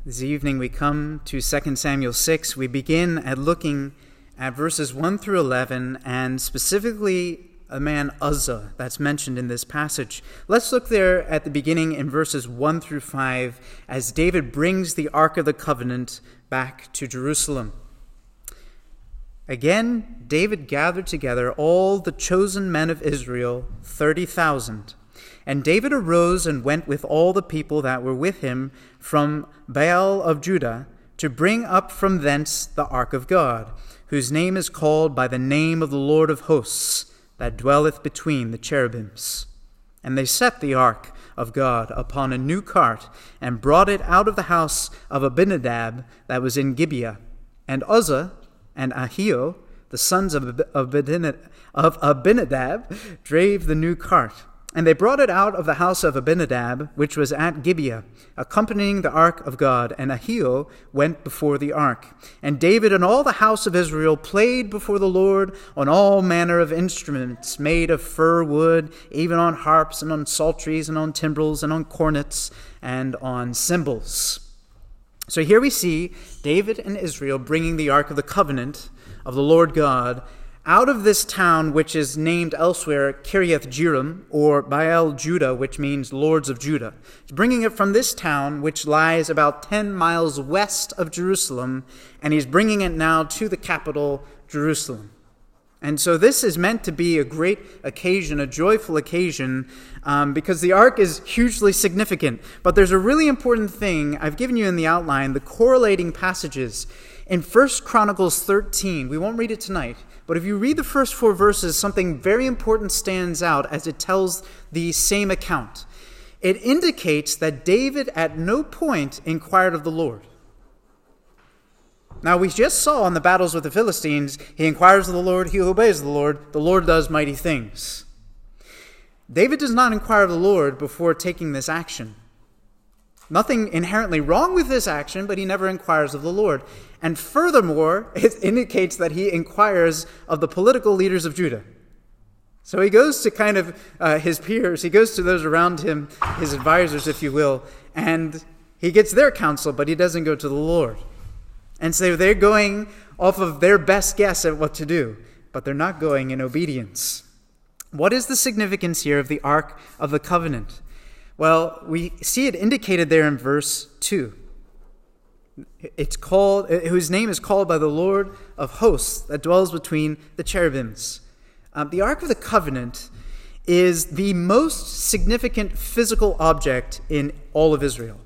This evening we come to 2 Samuel 6. We begin at looking at verses 1 through 11, and specifically a man Uzzah that's mentioned in this passage. Let's look there at the beginning in verses 1 through 5 as David brings the Ark of the Covenant back to Jerusalem. Again, David gathered together all the chosen men of Israel, 30,000. And David arose and went with all the people that were with him from Baal of Judah to bring up from thence the ark of God, whose name is called by the name of the Lord of hosts, that dwelleth between the cherubims. And they set the ark of God upon a new cart, and brought it out of the house of Abinadab that was in Gibeah. And Uzzah and Ahio, the sons of Abinadab, drave the new cart. And they brought it out of the house of Abinadab, which was at Gibeah, accompanying the ark of God, and Ahio went before the ark. And David and all the house of Israel played before the Lord on all manner of instruments made of fir wood, even on harps and on psalteries and on timbrels and on cornets and on cymbals. So here we see David and Israel bringing the Ark of the Covenant of the Lord God out of this town, which is named elsewhere Kiriath Jearim, or Baal Judah, which means Lords of Judah. He's bringing it from this town, which lies about 10 miles west of Jerusalem, and he's bringing it now to the capital, Jerusalem. And so this is meant to be a great occasion, a joyful occasion, because the ark is hugely significant. But there's a really important thing I've given you in the outline, the correlating passages. In 1 Chronicles 13, we won't read it tonight, but if you read the first 4 verses, something very important stands out as it tells the same account. It indicates that David at no point inquired of the Lord. Now, we just saw in the battles with the Philistines, he inquires of the Lord, he obeys the Lord does mighty things. David does not inquire of the Lord before taking this action. Nothing inherently wrong with this action, but he never inquires of the Lord. And furthermore, it indicates that he inquires of the political leaders of Judah. So he goes to kind of his peers, he goes to those around him, his advisors, if you will, and he gets their counsel, but he doesn't go to the Lord. And so they're going off of their best guess at what to do, but they're not going in obedience. What is the significance here of the Ark of the Covenant? Well, we see it indicated there in verse 2. It's called, whose name is called by the Lord of hosts, that dwells between the cherubims. The Ark of the Covenant is the most significant physical object in all of Israel.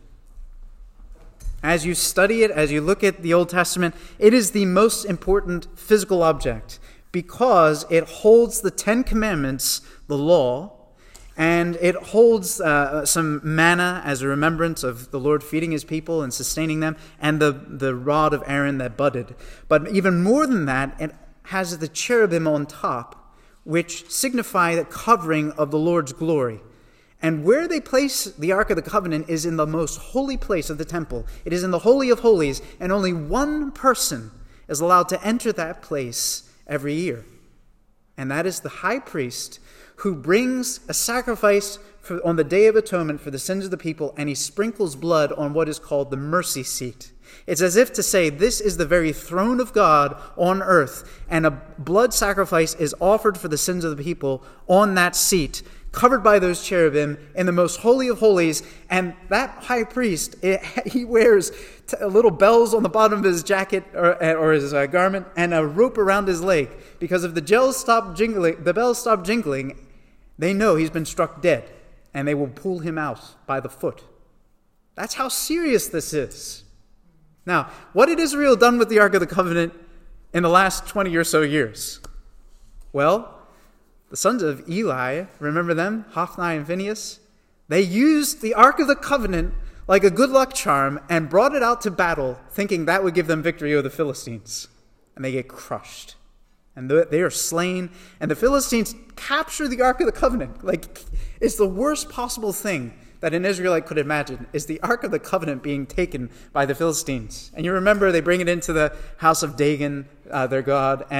As you study it, as you look at the Old Testament, it is the most important physical object because it holds the 10 Commandments, the law, and it holds some manna as a remembrance of the Lord feeding his people and sustaining them, and the rod of Aaron that budded. But even more than that, it has the cherubim on top, which signify the covering of the Lord's glory. And where they place the Ark of the Covenant is in the most holy place of the temple. It is in the Holy of Holies, and only one person is allowed to enter that place every year. And that is the high priest, who brings a sacrifice on the Day of Atonement for the sins of the people, and he sprinkles blood on what is called the mercy seat. It's as if to say, this is the very throne of God on earth, and a blood sacrifice is offered for the sins of the people on that seat, covered by those cherubim in the most holy of holies. And that high priest, he wears little bells on the bottom of his jacket or his garment, and a rope around his leg, because if the bells stop jingling, they know he's been struck dead, and they will pull him out by the foot. That's how serious this is. Now, what had Israel done with the Ark of the Covenant in the last 20 or so years? Well, the sons of Eli, remember them, Hophni and Phinehas? They used the Ark of the Covenant like a good luck charm and brought it out to battle, thinking that would give them victory over the Philistines. And they get crushed. And they are slain, and the Philistines capture the Ark of the Covenant. Like, it's the worst possible thing that an Israelite could imagine, is the Ark of the Covenant being taken by the Philistines. And you remember they bring it into the house of Dagon, their god, and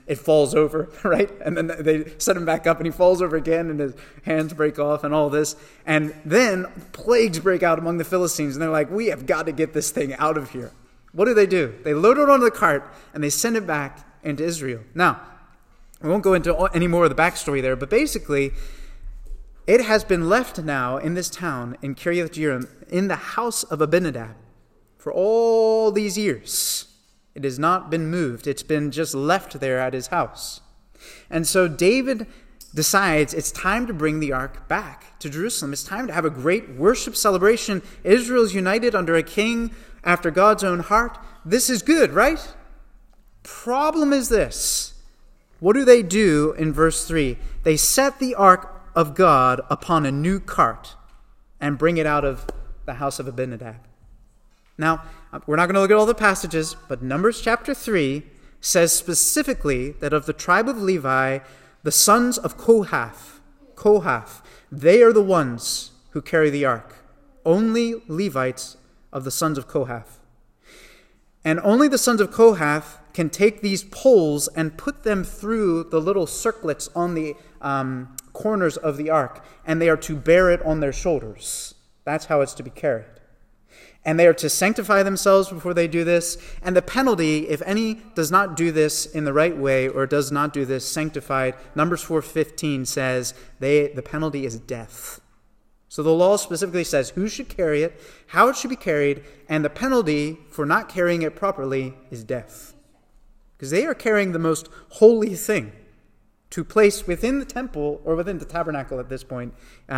it falls over, right? And then they set him back up and he falls over again and his hands break off and all this. And then plagues break out among the Philistines and they're like, we have got to get this thing out of here. What do? They load it onto the cart and they send it back into Israel. Now, we won't go into any more of the backstory there, but basically, it has been left now in this town, in Kiriath Jearim, in the house of Abinadab for all these years. It has not been moved. It's been just left there at his house. And so David decides it's time to bring the ark back to Jerusalem. It's time to have a great worship celebration. Israel is united under a king after God's own heart. This is good, right? Problem is this. What do in verse 3? They set the ark of God upon a new cart and bring it out of the house of Abinadab. Now, we're not going to look at all the passages, but Numbers chapter 3 says specifically that of the tribe of Levi, the sons of Kohath, they are the ones who carry the ark. Only Levites of the sons of Kohath. And only the sons of Kohath can take these poles and put them through the little circlets on the corners of the ark, and they are to bear it on their shoulders. That's how it's to be carried. And they are to sanctify themselves before they do this. And the penalty, if any does not do this in the right way or does not do this sanctified, Numbers 4:15 says the penalty is death. So the law specifically says who should carry it, how it should be carried, and the penalty for not carrying it properly is death. Because they are carrying the most holy thing to place within the temple or within the tabernacle at this point.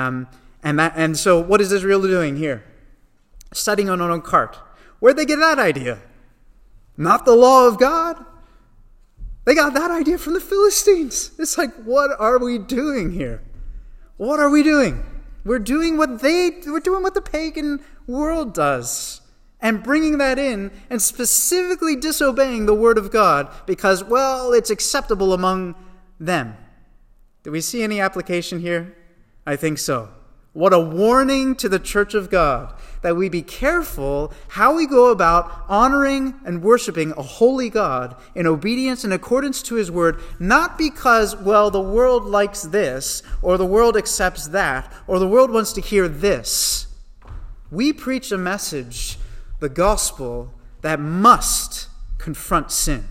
And so what is Israel doing here? Setting on a cart. Where'd they get that idea? Not the law of God. They got that idea from the Philistines. It's like, what are we doing here? What are we doing? We're doing what the pagan world does. And bringing that in and specifically disobeying the word of God because, well, it's acceptable among them. Do we see any application here? I think so. What a warning to the church of God that we be careful how we go about honoring and worshiping a holy God in obedience and accordance to his word, not because, well, the world likes this, or the world accepts that, or the world wants to hear this. We preach a message, the gospel, that must confront sin.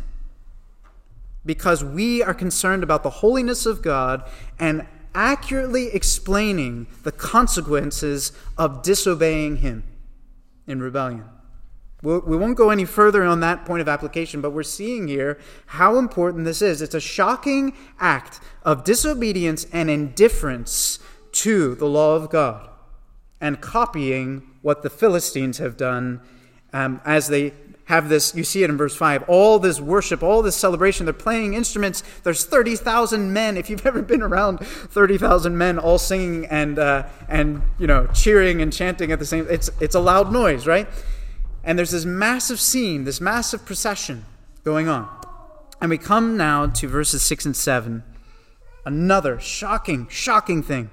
Because we are concerned about the holiness of God and accurately explaining the consequences of disobeying him in rebellion. We won't go any further on that point of application, but we're seeing here how important this is. It's a shocking act of disobedience and indifference to the law of God and copying what the Philistines have done as they have this. You see it in verse 5. All this worship, all this celebration, they're playing instruments. There's 30,000 men. If you've ever been around 30,000 men all singing and cheering and chanting at the same, it's a loud noise, right? And there's this massive scene, this massive procession going on. And we come now to verses 6 and 7. Another shocking thing.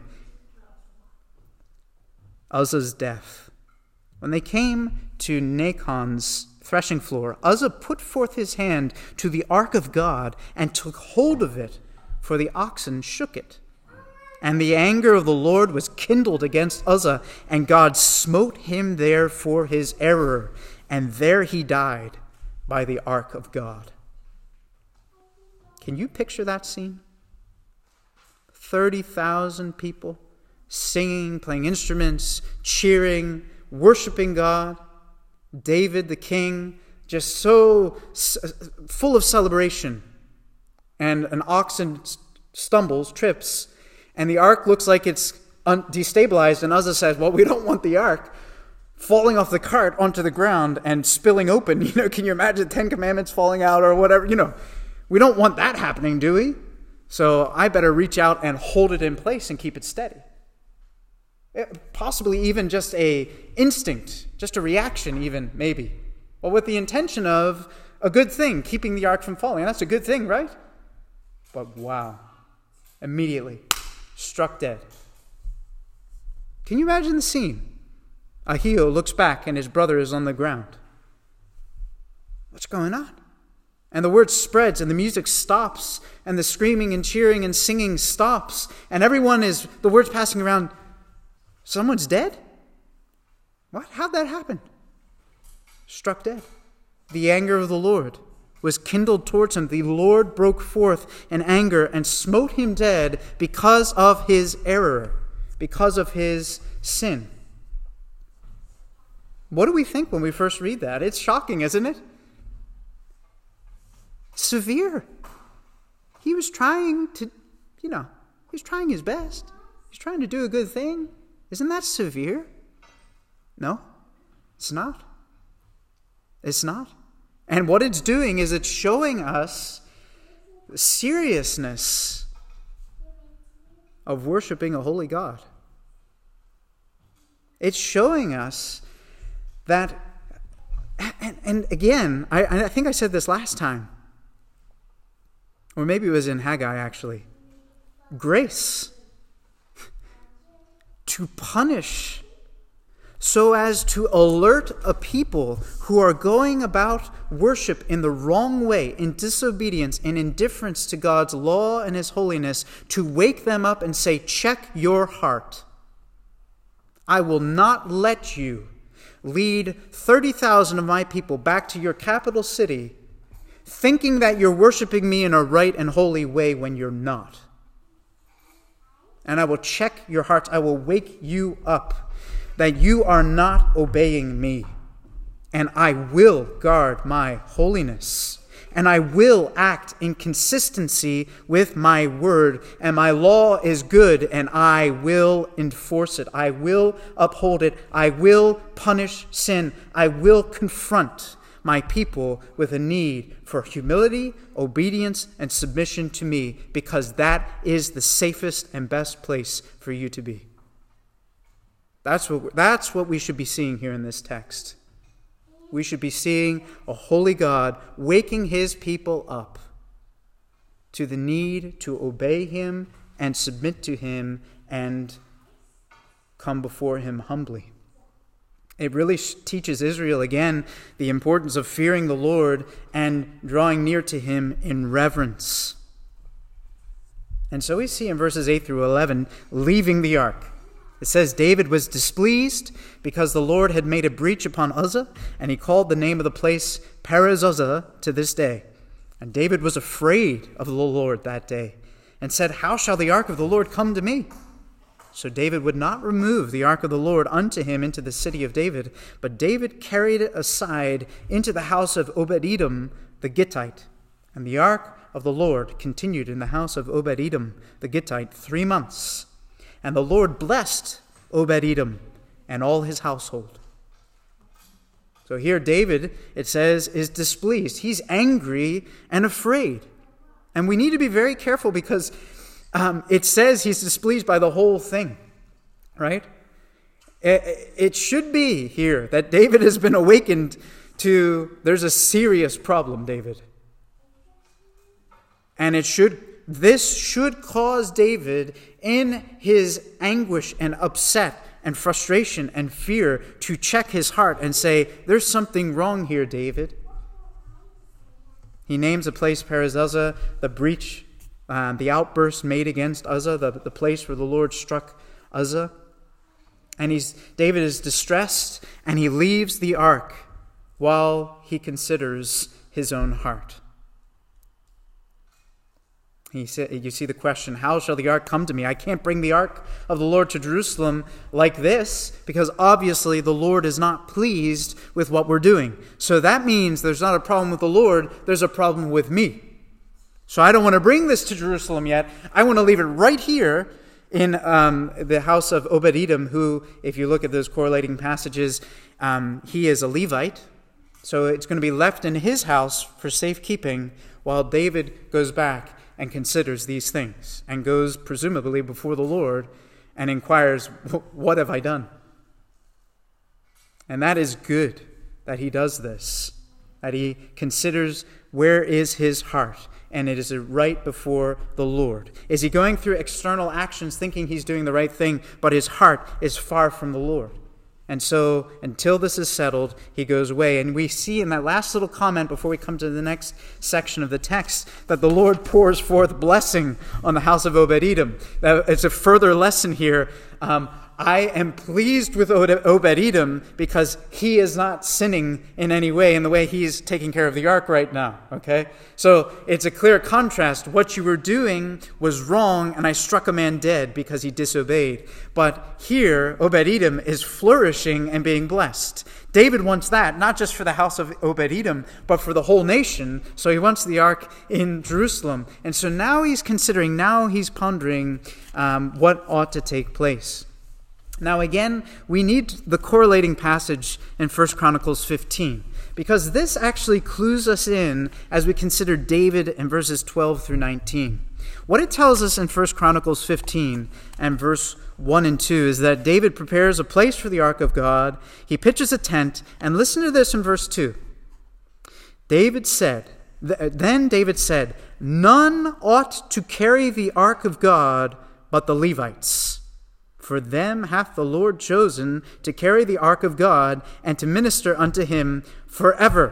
Uzzah's death. When they came to Nachon's threshing floor, Uzzah put forth his hand to the ark of God and took hold of it, for the oxen shook it. And the anger of the Lord was kindled against Uzzah, and God smote him there for his error, and there he died by the ark of God. Can you picture that scene? 30,000 people singing, playing instruments, cheering, worshiping God. David, the king, just so full of celebration. And an oxen stumbles, trips, and the ark looks like it's destabilized. And Uzzah says, well, we don't want the ark falling off the cart onto the ground and spilling open. Can you imagine 10 Commandments falling out or whatever? We don't want that happening, do we? So I better reach out and hold it in place and keep it steady. Possibly even just a instinct, just a reaction even, maybe. But with the intention of a good thing, keeping the ark from falling. And that's a good thing, right? But wow. Immediately struck dead. Can you imagine the scene? Ahio looks back and his brother is on the ground. What's going on? And the word spreads, and the music stops, and the screaming and cheering and singing stops, and the word's passing around, someone's dead? What? How'd that happen? Struck dead. The anger of the Lord was kindled towards him. The Lord broke forth in anger and smote him dead because of his error, because of his sin. What do we think when we first read that? It's shocking, isn't it? Severe. He was trying to, he was trying his best. He's trying to do a good thing. Isn't that severe? No, it's not. It's not. And what it's doing is it's showing us the seriousness of worshiping a holy God. It's showing us that, and again, I think I said this last time, or maybe it was in Haggai actually, grace to punish so as to alert a people who are going about worship in the wrong way, in disobedience, in indifference to God's law and his holiness, to wake them up and say, check your heart. I will not let you lead 30,000 of my people back to your capital city thinking that you're worshiping me in a right and holy way when you're not. And I will check your hearts. I will wake you up that you are not obeying me. And I will guard my holiness. And I will act in consistency with my word. And my law is good, and I will enforce it. I will uphold it. I will punish sin. I will confront my people with a need for humility, obedience, and submission to me, because that is the safest and best place for you to be. That's what we should be seeing here in this text. We should be seeing a holy God waking his people up to the need to obey him and submit to him and come before him humbly. It really teaches Israel again the importance of fearing the Lord and drawing near to him in reverence. And so we see in verses 8 through 11, leaving the ark. It says David was displeased because the Lord had made a breach upon Uzzah, and he called the name of the place Perez Uzzah to this day. And David was afraid of the Lord that day, and said, how shall the ark of the Lord come to me? So David would not remove the ark of the Lord unto him into the city of David, but David carried it aside into the house of Obed-Edom the Gittite. And the ark of the Lord continued in the house of Obed-Edom the Gittite 3 months. And the Lord blessed Obed-Edom and all his household. So here David, it says, is displeased. He's angry and afraid. And we need to be very careful because it says he's displeased by the whole thing, right? It should be here that David has been awakened to, there's a serious problem, David. And this should cause David, in his anguish and upset and frustration and fear, to check his heart and say, there's something wrong here, David. He names the place Perez Uzzah, the breach, the outburst made against Uzzah, the place where the Lord struck Uzzah. And David is distressed, and he leaves the ark while he considers his own heart. You see the question, how shall the ark come to me? I can't bring the ark of the Lord to Jerusalem like this, because obviously the Lord is not pleased with what we're doing. So that means there's not a problem with the Lord, there's a problem with me. So I don't want to bring this to Jerusalem yet. I want to leave it right here in the house of Obed-Edom, who, if you look at those correlating passages, he is a Levite. So it's going to be left in his house for safekeeping while David goes back and considers these things and goes presumably before the Lord and inquires, what have I done? And that is good that he does this, that he considers where is his heart, and it is right before the Lord. Is he going through external actions thinking he's doing the right thing, but his heart is far from the Lord? And so until this is settled, he goes away. And we see in that last little comment before we come to the next section of the text that the Lord pours forth blessing on the house of Obed-Edom. It's a further lesson here. I am pleased with Obed-Edom because he is not sinning in any way in the way he's taking care of the ark right now, okay? So it's a clear contrast. What you were doing was wrong, and I struck a man dead because he disobeyed. But here, Obed-Edom is flourishing and being blessed. David wants that, not just for the house of Obed-Edom, but for the whole nation. So he wants the ark in Jerusalem. And so now he's pondering what ought to take place. Now again, we need the correlating passage in 1 Chronicles 15, because this actually clues us in as we consider David in verses 12 through 19. What it tells us in 1 Chronicles 15 and verse 1 and 2 is that David prepares a place for the ark of God, he pitches a tent, and listen to this in verse 2. Then David said, "None ought to carry the ark of God but the Levites. For them hath the Lord chosen to carry the ark of God and to minister unto him forever."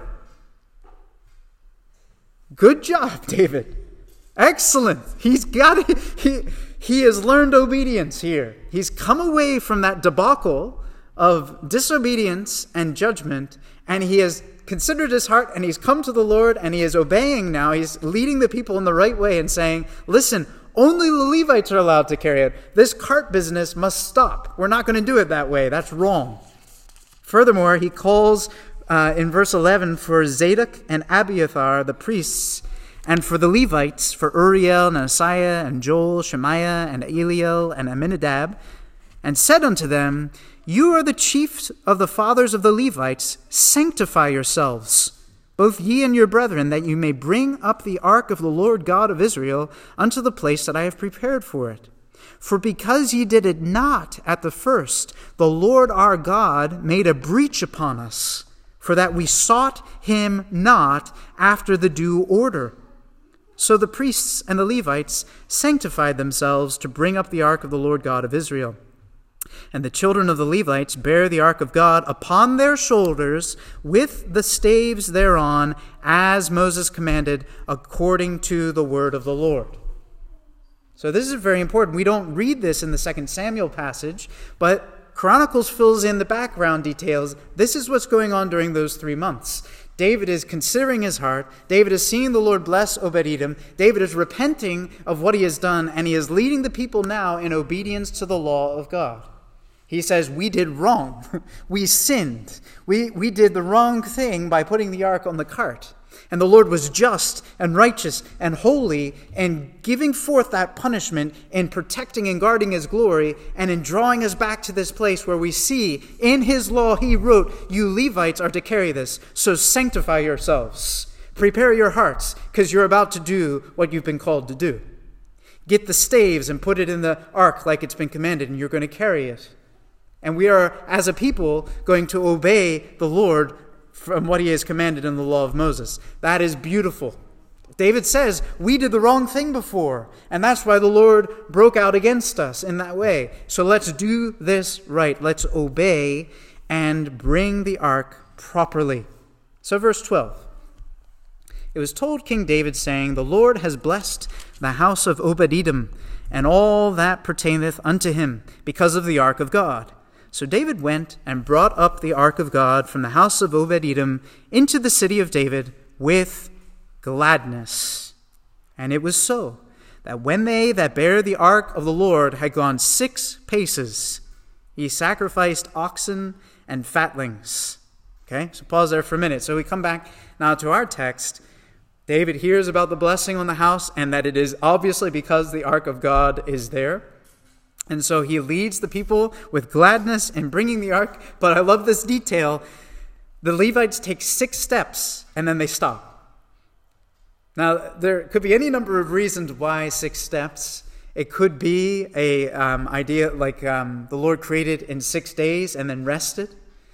Good job, David. Excellent. He's got it. He has learned obedience here. He's come away from that debacle of disobedience and judgment, and he has considered his heart, and he's come to the Lord, and he is obeying now. He's leading the people in the right way and saying, listen, only the Levites are allowed to carry it. This cart business must stop. We're not going to do it that way. That's wrong. Furthermore, he calls in verse 11 for Zadok and Abiathar, the priests, and for the Levites, for Uriel and Asaiah and Joel, Shemaiah and Eliel and Aminadab, and said unto them, "You are the chiefs of the fathers of the Levites. Sanctify yourselves, both ye and your brethren, that you may bring up the ark of the Lord God of Israel unto the place that I have prepared for it. For because ye did it not at the first, the Lord our God made a breach upon us, for that we sought him not after the due order." So the priests and the Levites sanctified themselves to bring up the ark of the Lord God of Israel. And the children of the Levites bare the ark of God upon their shoulders with the staves thereon, as Moses commanded, according to the word of the Lord. So this is very important. We don't read this in the 2 Samuel passage, but Chronicles fills in the background details. This is what's going on during those 3 months. David is considering his heart. David is seeing the Lord bless Obed-Edom. David is repenting of what he has done, and he is leading the people now in obedience to the law of God. He says, we did wrong. We sinned. We did the wrong thing by putting the ark on the cart. And the Lord was just and righteous and holy in giving forth that punishment, in protecting and guarding his glory, and in drawing us back to this place where we see in his law he wrote, you Levites are to carry this, so sanctify yourselves. Prepare your hearts, because you're about to do what you've been called to do. Get the staves and put it in the ark like it's been commanded, and you're going to carry it. And we are, as a people, going to obey the Lord from what he has commanded in the law of Moses. That is beautiful. David says, we did the wrong thing before, and that's why the Lord broke out against us in that way. So let's do this right. Let's obey and bring the ark properly. So verse 12. It was told King David, saying, the Lord has blessed the house of Obed-Edom, and all that pertaineth unto him, because of the ark of God. So David went and brought up the ark of God from the house of Obed-Edom into the city of David with gladness. And it was so, that when they that bare the ark of the Lord had gone 6 paces, he sacrificed oxen and fatlings. Okay, so pause there for a minute. So we come back now to our text. David hears about the blessing on the house, and that it is obviously because the ark of God is there. And so he leads the people with gladness in bringing the ark. But I love this detail. The Levites take 6 steps, and then they stop. Now, there could be any number of reasons why 6 steps. It could be a idea like the Lord created in 6 days and then rested.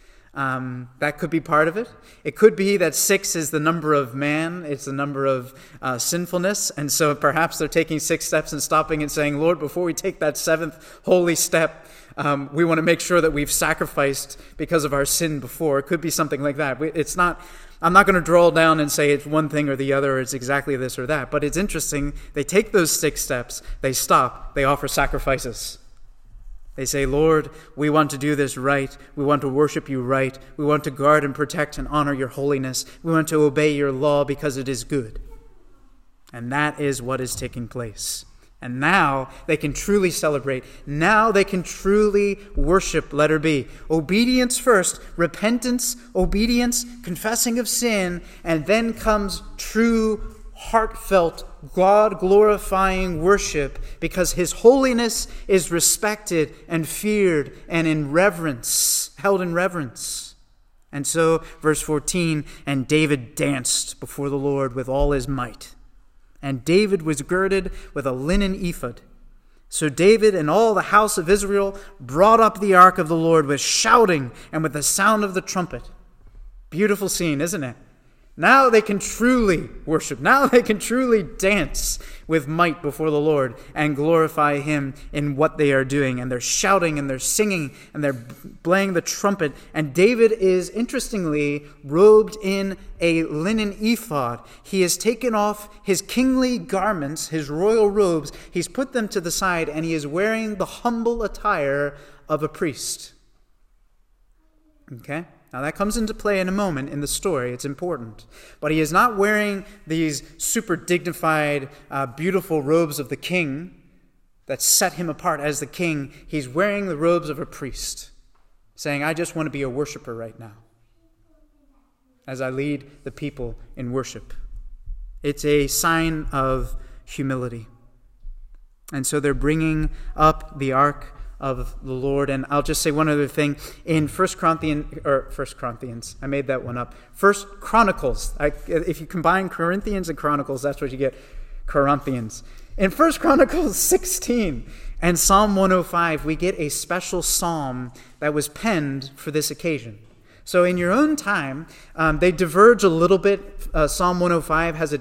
That could be part of it. It could be that 6 is the number of man. It's the number of sinfulness. And so perhaps they're taking 6 steps and stopping and saying, Lord, before we take that 7th holy step, we want to make sure that we've sacrificed because of our sin before. It could be something like that. I'm not going to draw down and say it's one thing or the other, or it's exactly this or that. But it's interesting. They take those 6 steps. They stop. They offer sacrifices. They say, Lord, we want to do this right. We want to worship you right. We want to guard and protect and honor your holiness. We want to obey your law because it is good. And that is what is taking place. And now they can truly celebrate. Now they can truly worship, letter B. Obedience first, repentance, obedience, confessing of sin, and then comes true, heartfelt, God-glorifying worship because his holiness is respected and feared and held in reverence. And so, verse 14, and David danced before the Lord with all his might. And David was girded with a linen ephod. So David and all the house of Israel brought up the ark of the Lord with shouting and with the sound of the trumpet. Beautiful scene, isn't it? Now they can truly worship. Now they can truly dance with might before the Lord and glorify him in what they are doing. And they're shouting and they're singing and they're playing the trumpet. And David is, interestingly, robed in a linen ephod. He has taken off his kingly garments, his royal robes. He's put them to the side and he is wearing the humble attire of a priest. Okay? Now that comes into play in a moment in the story. It's important. But he is not wearing these super dignified, beautiful robes of the king that set him apart as the king. He's wearing the robes of a priest, saying, I just want to be a worshiper right now as I lead the people in worship. It's a sign of humility. And so they're bringing up the ark of the Lord. And I'll just say one other thing. In 1 Corinthians, I made that one up. 1 Chronicles. If you combine Corinthians and Chronicles, that's what you get. Corinthians. In 1 Chronicles 16 and Psalm 105, we get a special psalm that was penned for this occasion. So in your own time, they diverge a little bit. Psalm 105 has a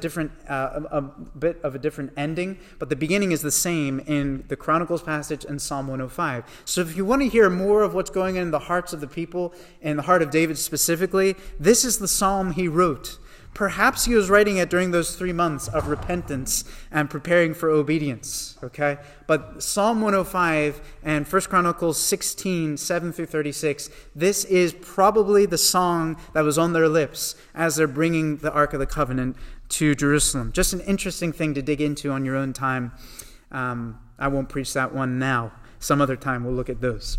bit of a different ending, but the beginning is the same in the Chronicles passage and Psalm 105. So if you want to hear more of what's going on in the hearts of the people, in the heart of David specifically, this is the psalm he wrote. Perhaps he was writing it during those 3 months of repentance and preparing for obedience, okay? But Psalm 105 and 1 Chronicles 16, 7 through 36, this is probably the song that was on their lips as they're bringing the Ark of the Covenant to Jerusalem. Just an interesting thing to dig into on your own time. I won't preach that one now. Some other time we'll look at those.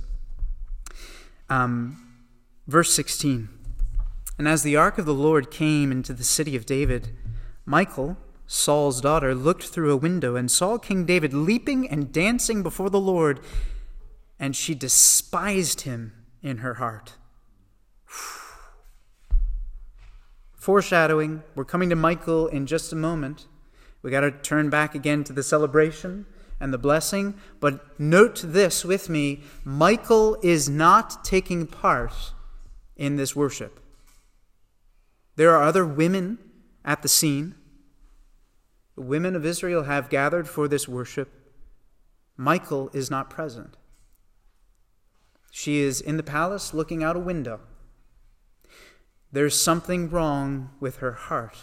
Verse 16. And as the ark of the Lord came into the city of David, Michal, Saul's daughter, looked through a window and saw King David leaping and dancing before the Lord, and she despised him in her heart. Foreshadowing, we're coming to Michal in just a moment. We got to turn back again to the celebration and the blessing, but note this with me, Michal is not taking part in this worship. There are other women at the scene. The women of Israel have gathered for this worship. Michal is not present. She is in the palace looking out a window. There's something wrong with her heart.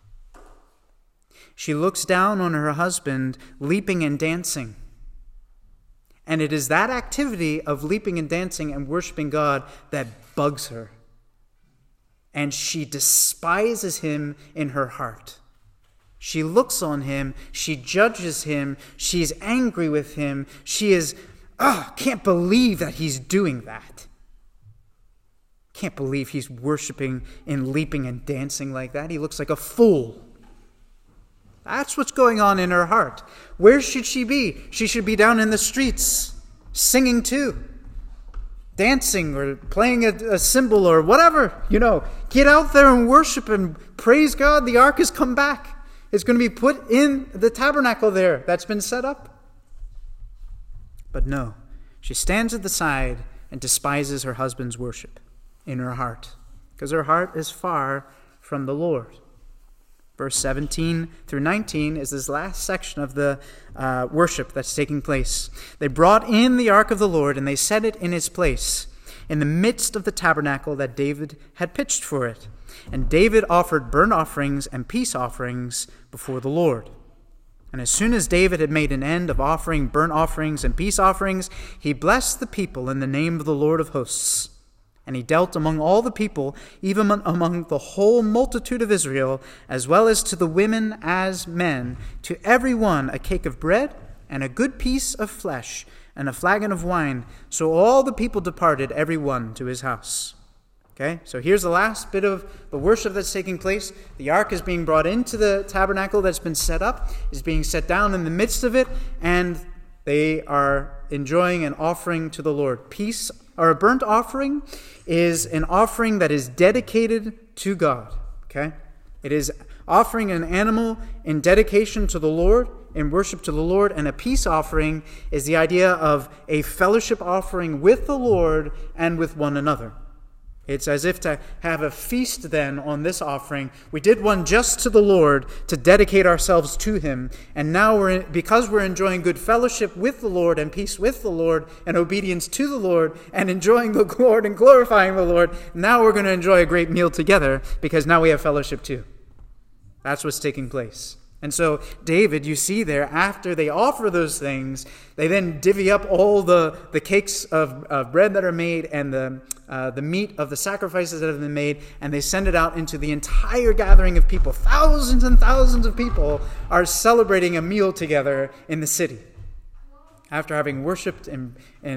She looks down on her husband leaping and dancing. And it is that activity of leaping and dancing and worshiping God that bugs her. And she despises him in her heart. She looks on him, she judges him, she's angry with him, she is, can't believe that he's doing that. Can't believe he's worshiping and leaping and dancing like that. He looks like a fool. That's what's going on in her heart. Where should she be? She should be down in the streets, singing too. Dancing or playing a cymbal or whatever, get out there and worship and praise God. The ark has come back. It's going to be put in the tabernacle there that's been set up. But no, she stands at the side and despises her husband's worship in her heart because her heart is far from the Lord. Verse 17 through 19 is this last section of the worship that's taking place. They brought in the ark of the Lord, and they set it in its place, in the midst of the tabernacle that David had pitched for it. And David offered burnt offerings and peace offerings before the Lord. And as soon as David had made an end of offering burnt offerings and peace offerings, he blessed the people in the name of the Lord of hosts. And he dealt among all the people, even among the whole multitude of Israel, as well as to the women as men, to every one a cake of bread and a good piece of flesh and a flagon of wine. So all the people departed, every one to his house. Okay, so here's the last bit of the worship that's taking place. The ark is being brought into the tabernacle that's been set up, is being set down in the midst of it, and they are enjoying an offering to the Lord. Peace, or a burnt offering, is an offering that is dedicated to God. Okay, it is offering an animal in dedication to the Lord, in worship to the Lord, and a peace offering is the idea of a fellowship offering with the Lord and with one another. It's as if to have a feast then on this offering. We did one just to the Lord to dedicate ourselves to him. And now because we're enjoying good fellowship with the Lord and peace with the Lord and obedience to the Lord and enjoying the Lord and glorifying the Lord, now we're going to enjoy a great meal together because now we have fellowship too. That's what's taking place. And so David, you see there, after they offer those things, they then divvy up all the cakes of bread that are made and the meat of the sacrifices that have been made, and they send it out into the entire gathering of people. Thousands and thousands of people are celebrating a meal together in the city. After having worshipped in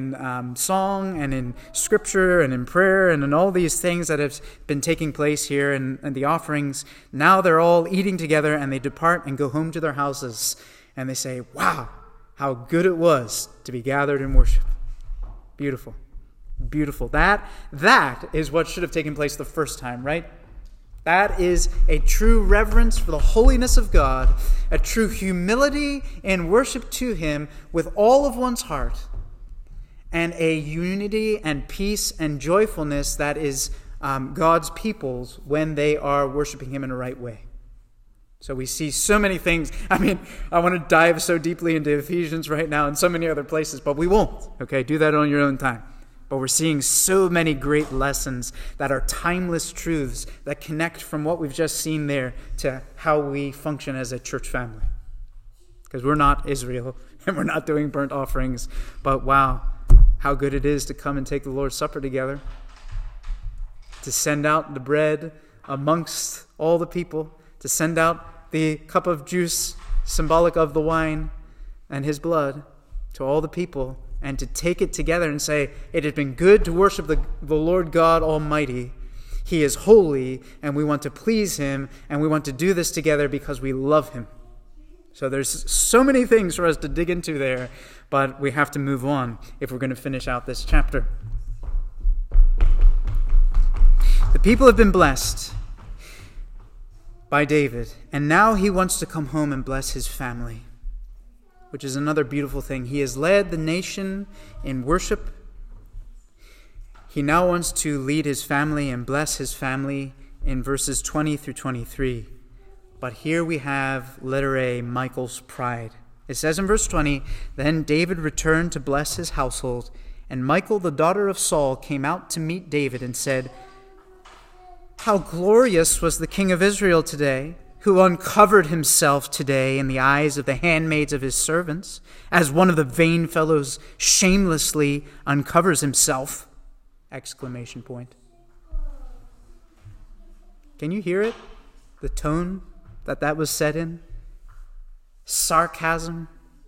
song and in scripture and in prayer and in all these things that have been taking place here and the offerings, now they're all eating together and they depart and go home to their houses. And they say, wow, how good it was to be gathered in worship. Beautiful. Beautiful. That is what should have taken place the first time, right? That is a true reverence for the holiness of God, a true humility in worship to him with all of one's heart, and a unity and peace and joyfulness that is God's people's when they are worshiping him in a right way. So we see so many things. I mean, I want to dive so deeply into Ephesians right now and so many other places, but we won't. Okay, do that on your own time. But we're seeing so many great lessons that are timeless truths that connect from what we've just seen there to how we function as a church family. Because we're not Israel and we're not doing burnt offerings. But wow, how good it is to come and take the Lord's Supper together. To send out the bread amongst all the people. To send out the cup of juice symbolic of the wine and his blood to all the people. And to take it together and say, it has been good to worship the Lord God Almighty. He is holy, and we want to please him, and we want to do this together because we love him. So there's so many things for us to dig into there, but we have to move on if we're going to finish out this chapter. The people have been blessed by David, and now he wants to come home and bless his family, which is another beautiful thing. He has led the nation in worship. He now wants to lead his family and bless his family in verses 20 through 23. But here we have, letter A, Michal's pride. It says in verse 20, Then David returned to bless his household, and Michal, the daughter of Saul, came out to meet David and said, How glorious was the king of Israel today, who uncovered himself today in the eyes of the handmaids of his servants, as one of the vain fellows shamelessly uncovers himself! Exclamation point. Can you hear it? The tone that was set in? Sarcasm.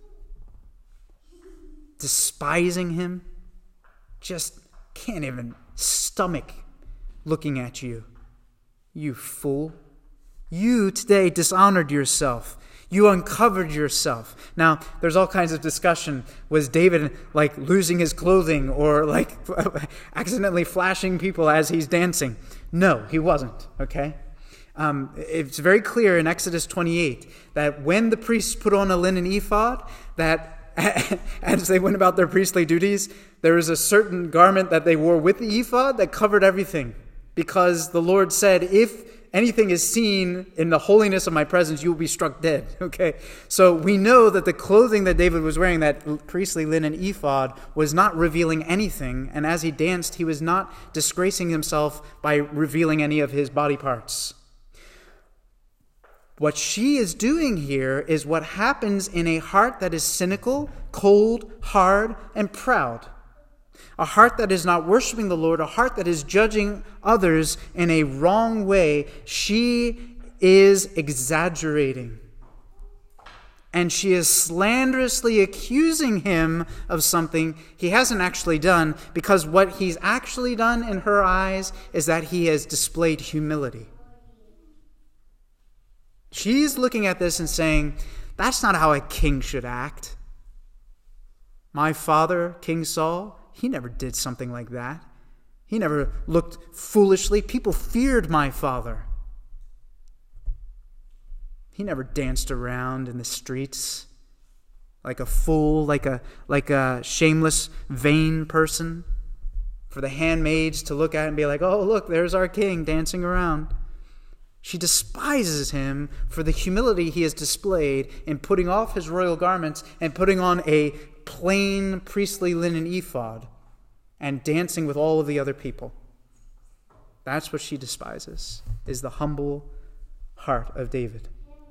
Despising him. Just can't even stomach looking at you. You fool. You today dishonored yourself. You uncovered yourself. Now, there's all kinds of discussion. Was David like losing his clothing or like accidentally flashing people as he's dancing? No, he wasn't, okay? It's very clear in Exodus 28 that when the priests put on a linen ephod, that as they went about their priestly duties, there was a certain garment that they wore with the ephod that covered everything. Because the Lord said, if anything is seen in the holiness of my presence, you will be struck dead. Okay? So we know that the clothing that David was wearing, that priestly linen ephod, was not revealing anything. And as he danced, he was not disgracing himself by revealing any of his body parts. What she is doing here is what happens in a heart that is cynical, cold, hard, and proud. A heart that is not worshiping the Lord, a heart that is judging others in a wrong way. She is exaggerating. And she is slanderously accusing him of something he hasn't actually done, because what he's actually done in her eyes is that he has displayed humility. She's looking at this and saying, that's not how a king should act. My father, King Saul, he never did something like that. He never looked foolishly. People feared my father. He never danced around in the streets like a fool, like a shameless, vain person, for the handmaids to look at and be like, oh, look, there's our king dancing around. She despises him for the humility he has displayed in putting off his royal garments and putting on a plain priestly linen ephod and dancing with all of the other people. That's what she despises, is the humble heart of David.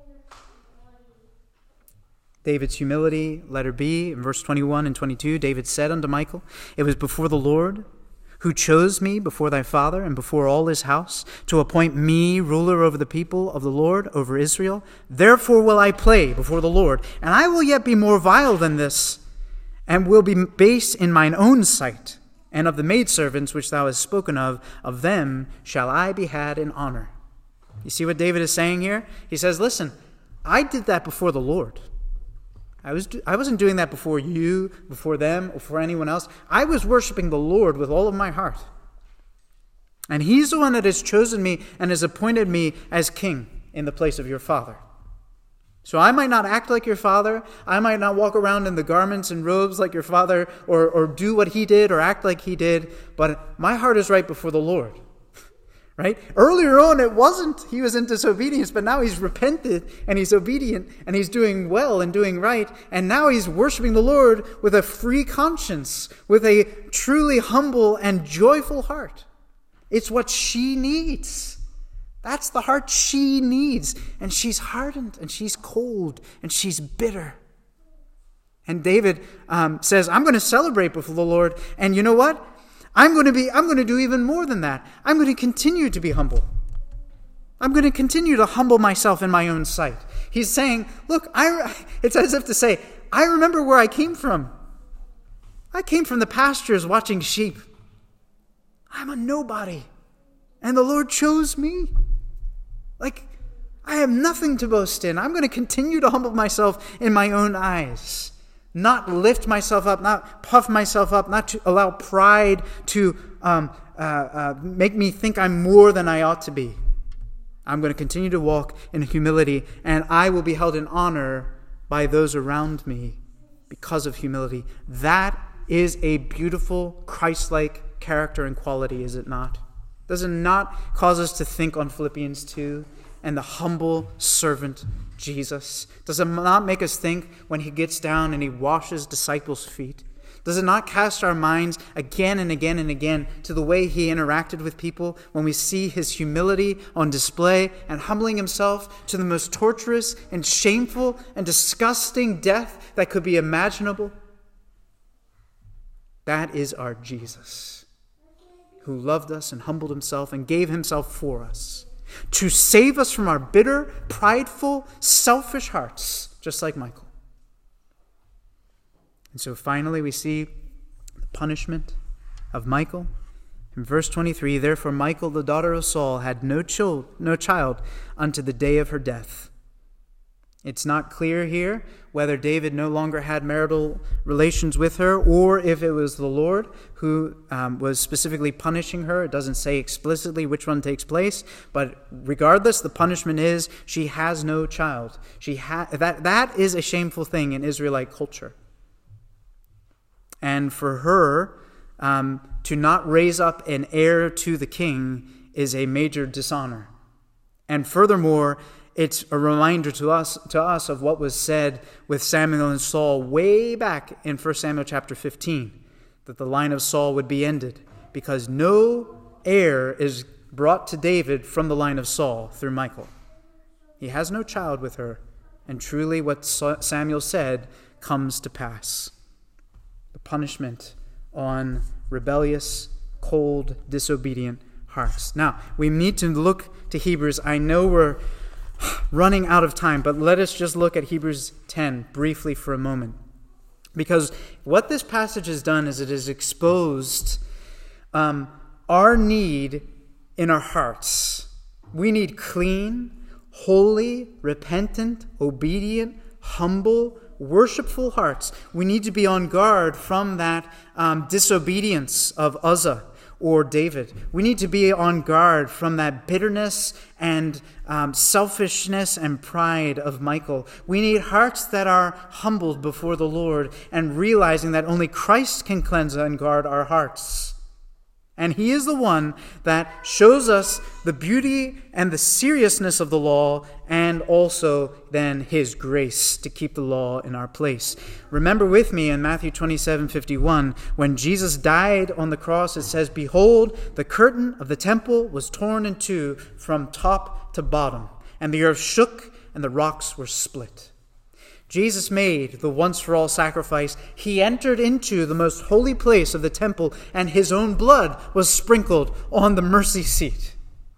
David's humility, letter B, in verse 21 and 22, David said unto Michal, it was before the Lord who chose me before thy father and before all his house, to appoint me ruler over the people of the Lord, over Israel. Therefore will I play before the Lord, and I will yet be more vile than this, and will be base in mine own sight. And of the maidservants which thou hast spoken of them shall I be had in honor. You see what David is saying here? He says, listen, I did that before the Lord. I wasn't doing that before you, before them, or for anyone else. I was worshiping the Lord with all of my heart. And he's the one that has chosen me and has appointed me as king in the place of your father. So I might not act like your father. I might not walk around in the garments and robes like your father, or do what he did or act like he did. But my heart is right before the Lord. Right? Earlier on, it wasn't. He was in disobedience, but now he's repented and he's obedient and he's doing well and doing right. And now he's worshiping the Lord with a free conscience, with a truly humble and joyful heart. It's what she needs. That's the heart she needs. And she's hardened and she's cold and she's bitter. And David says, I'm going to celebrate before the Lord. And you know what? I'm going to do even more than that. I'm going to continue to be humble. I'm going to continue to humble myself in my own sight. He's saying, look, it's as if to say, I remember where I came from. I came from the pastures watching sheep. I'm a nobody. And the Lord chose me. Like, I have nothing to boast in. I'm going to continue to humble myself in my own eyes. Not lift myself up, not puff myself up, not to allow pride to make me think I'm more than I ought to be. I'm going to continue to walk in humility, and I will be held in honor by those around me because of humility. That is a beautiful Christ-like character and quality, is it not? Does it not cause us to think on Philippians 2 and the humble servant Jesus? Does it not make us think when he gets down and he washes disciples' feet? Does it not cast our minds again and again and again to the way he interacted with people when we see his humility on display and humbling himself to the most torturous and shameful and disgusting death that could be imaginable? That is our Jesus, who loved us and humbled himself and gave himself for us, to save us from our bitter, prideful, selfish hearts, just like Michal. And so finally we see the punishment of Michal. In verse 23, therefore Michal, the daughter of Saul, had no child unto the day of her death. It's not clear here whether David no longer had marital relations with her or if it was the Lord who was specifically punishing her. It doesn't say explicitly which one takes place, but regardless, the punishment is she has no child. That is a shameful thing in Israelite culture. And for her to not raise up an heir to the king is a major dishonor. And furthermore, it's a reminder to us of what was said with Samuel and Saul way back in 1 Samuel chapter 15, that the line of Saul would be ended because no heir is brought to David from the line of Saul through Michal. He has no child with her, and truly what Samuel said comes to pass. The punishment on rebellious, cold, disobedient hearts. Now, we need to look to Hebrews. I know we're running out of time, but let us just look at Hebrews 10 briefly for a moment. Because what this passage has done is it has exposed our need in our hearts. We need clean, holy, repentant, obedient, humble, worshipful hearts. We need to be on guard from that disobedience of Uzzah or David. We need to be on guard from that bitterness and selfishness and pride of Michal. We need hearts that are humbled before the Lord and realizing that only Christ can cleanse and guard our hearts. And he is the one that shows us the beauty and the seriousness of the law and also then his grace to keep the law in our place. Remember with me in Matthew 27:51, when Jesus died on the cross, it says, "Behold, the curtain of the temple was torn in two from top to bottom, and the earth shook and the rocks were split." Jesus made the once-for-all sacrifice. He entered into the most holy place of the temple, and his own blood was sprinkled on the mercy seat.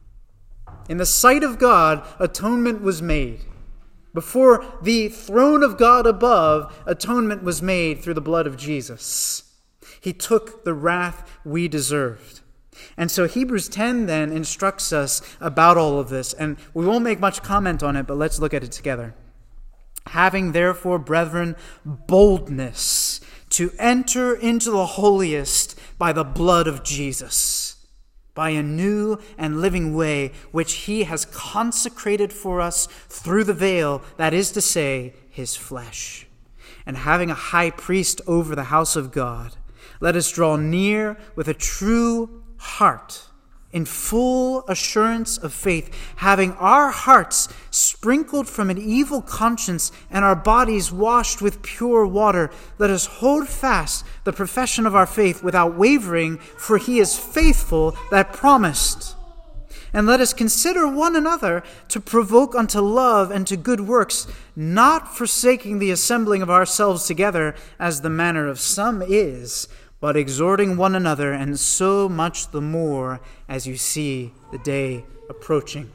In the sight of God, atonement was made. Before the throne of God above, atonement was made through the blood of Jesus. He took the wrath we deserved. And so Hebrews 10 then instructs us about all of this, and we won't make much comment on it, but let's look at it together. "Having therefore, brethren, boldness to enter into the holiest by the blood of Jesus, by a new and living way which he has consecrated for us through the veil, that is to say, his flesh. And having a high priest over the house of God, let us draw near with a true heart, in full assurance of faith, having our hearts sprinkled from an evil conscience and our bodies washed with pure water. Let us hold fast the profession of our faith without wavering, for he is faithful that promised. And let us consider one another to provoke unto love and to good works, not forsaking the assembling of ourselves together, as the manner of some is, but exhorting one another, and so much the more as you see the day approaching."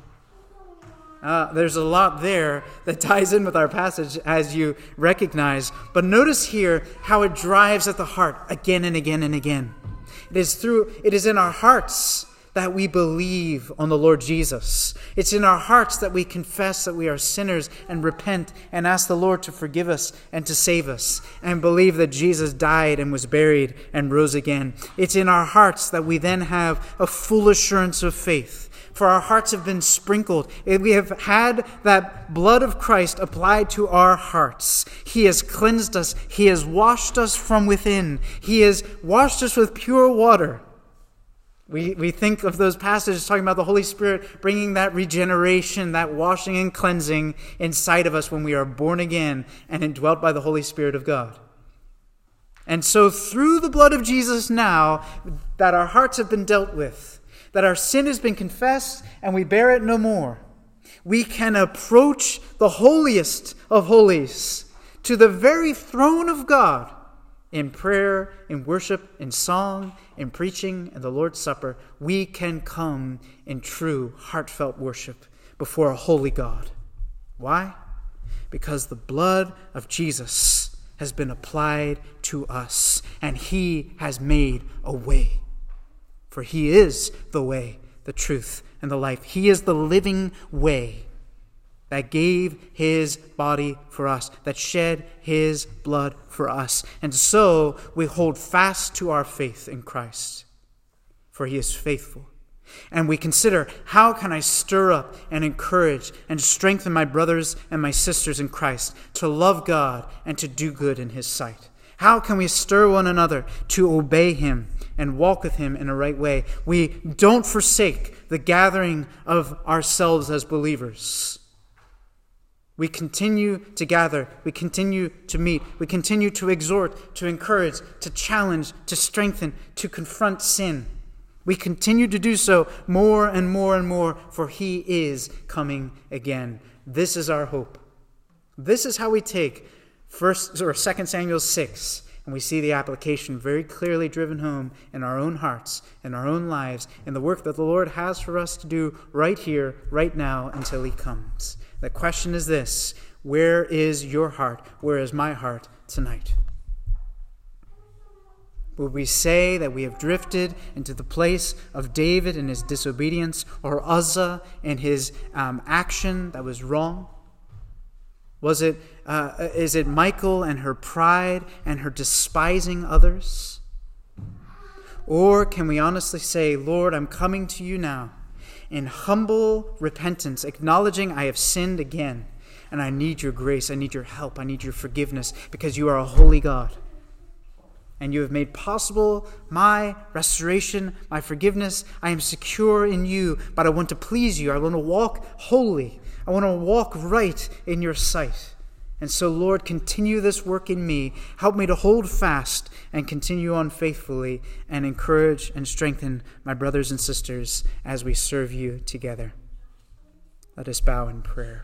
There's a lot there that ties in with our passage, as you recognize. But notice here how it drives at the heart again and again and again. It is in our hearts that we believe on the Lord Jesus. It's in our hearts that we confess that we are sinners and repent and ask the Lord to forgive us and to save us and believe that Jesus died and was buried and rose again. It's in our hearts that we then have a full assurance of faith. For our hearts have been sprinkled. We have had that blood of Christ applied to our hearts. He has cleansed us. He has washed us from within. He has washed us with pure water. We think of those passages talking about the Holy Spirit bringing that regeneration, that washing and cleansing inside of us when we are born again and indwelt by the Holy Spirit of God. And so through the blood of Jesus now, that our hearts have been dealt with, that our sin has been confessed and we bear it no more, we can approach the holiest of holies, to the very throne of God, in prayer, in worship, in song, in preaching, and the Lord's Supper. We can come in true, heartfelt worship before a holy God. Why? Because the blood of Jesus has been applied to us, and he has made a way. For he is the way, the truth, and the life. He is the living way that gave his body for us, that shed his blood for us. And so we hold fast to our faith in Christ, for he is faithful. And we consider, how can I stir up and encourage and strengthen my brothers and my sisters in Christ to love God and to do good in his sight? How can we stir one another to obey him and walk with him in a right way? We don't forsake the gathering of ourselves as believers. We continue to gather. We continue to meet. We continue to exhort, to encourage, to challenge, to strengthen, to confront sin. We continue to do so more and more and more, for he is coming again. This is our hope. This is how we take 2 Samuel 6, and we see the application very clearly driven home in our own hearts, in our own lives, in the work that the Lord has for us to do right here, right now, until he comes. The question is this: where is your heart? Where is my heart tonight? Will we say that we have drifted into the place of David in his disobedience, or Uzzah in his action that was wrong? Is it Michal and her pride and her despising others? Or can we honestly say, Lord, I'm coming to you now in humble repentance, acknowledging I have sinned again, and I need your grace, I need your help, I need your forgiveness, because you are a holy God. And you have made possible my restoration, my forgiveness. I am secure in you, but I want to please you. I want to walk holy. I want to walk right in your sight. And so, Lord, continue this work in me. Help me to hold fast and continue on faithfully, and encourage and strengthen my brothers and sisters as we serve you together. Let us bow in prayer.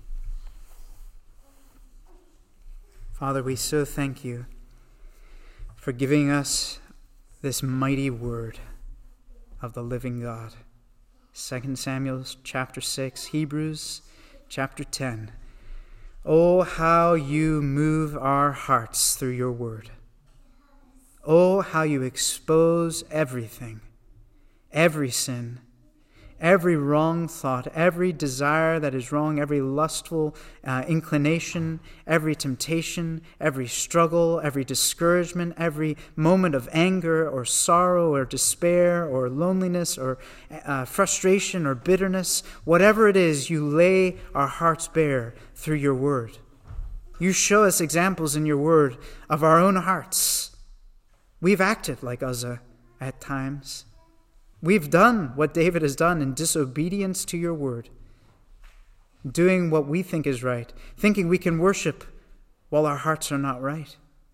Father, we so thank you for giving us this mighty word of the living God. 2 Samuel chapter 6, Hebrews chapter 10. Oh, how you move our hearts through your word. Oh, how you expose everything, every sin, every wrong thought, every desire that is wrong, every lustful inclination, every temptation, every struggle, every discouragement, every moment of anger or sorrow or despair or loneliness or frustration or bitterness. Whatever it is, you lay our hearts bare through your word. You show us examples in your word of our own hearts. We've acted like Uzzah at times. We've done what David has done in disobedience to your word, doing what we think is right, thinking we can worship while our hearts are not right.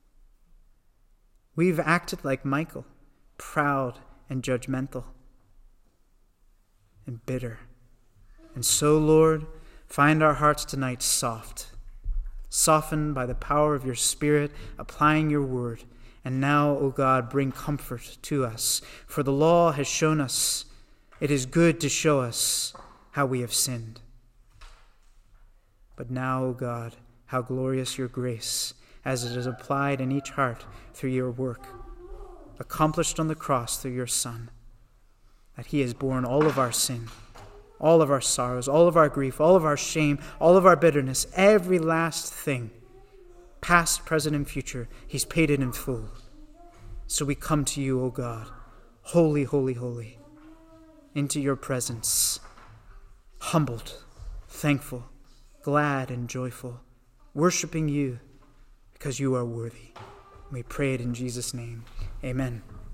We've acted like Michal, proud and judgmental and bitter. And so, Lord, find our hearts tonight soft, softened by the power of your Spirit, applying your word. And now, O God, bring comfort to us. For the law has shown us it is good to show us how we have sinned. But now, O God, how glorious your grace, as it is applied in each heart through your work, accomplished on the cross through your Son, that he has borne all of our sin, all of our sorrows, all of our grief, all of our shame, all of our bitterness, every last thing. Past, present, and future, he's paid it in full. So we come to you, O God, holy, holy, holy, into your presence, humbled, thankful, glad, and joyful, worshiping you because you are worthy. We pray it in Jesus' name. Amen.